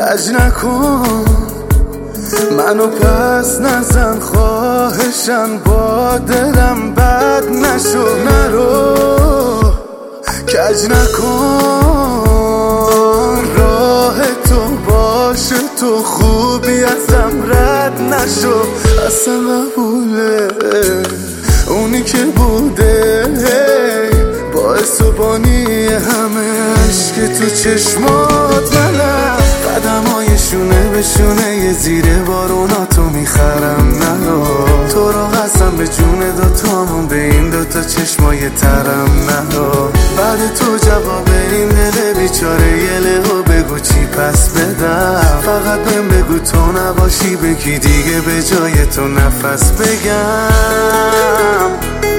کج نکن منو پس نزن خواهشن با دلم بد نشو نرو کج نکن راه تو باشه تو خوبی ازم رد نشو اصلا قبوله اونی که بوده باعث و بانی همه عشق تو چشمات منم قدمای شونه به شونه یه زیر بارونا تو میخرم نرو تو رو قسم به جون دوتامون به این دوتا چشمای ترم نرو بعد تو جواب این دل بیچاره یه لهو بگو چی پس بدم فقط بهم بگو تو نباشی بگی دیگه به جای تو نفس بگم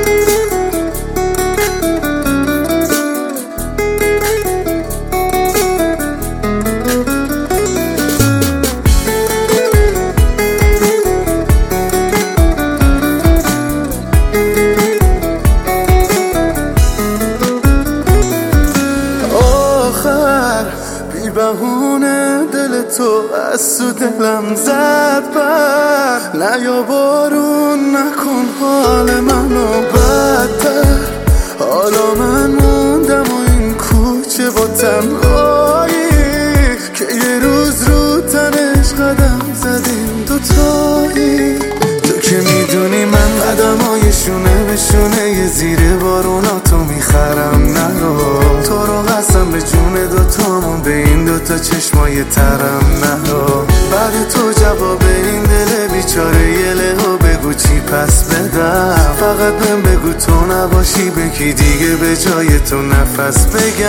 بی بهونه دل تو از تو دلم زد بر نیا بارون نکن حال منو بدتر حالا من موندم و این کوچه با تنهایی که یه روز رو تنش قدم زدیم دوتایی تو که میدونی من قدمای شونه به شونه یه زیر بارونا تو میخرم نرو تو رو قسم به جون دوتامون به این دوتا چشمای ترم نرو بعد تو جواب این دل بیچاره یه لهو بگو چی پس بدم فقط بهم بگو تو نباشی بگی دیگه به جای تو نفس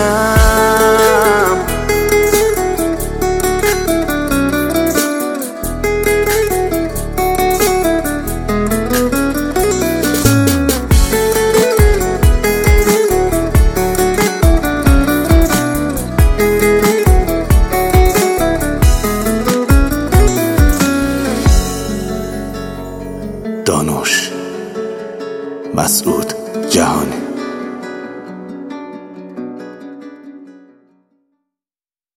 بگم دانوش مسعود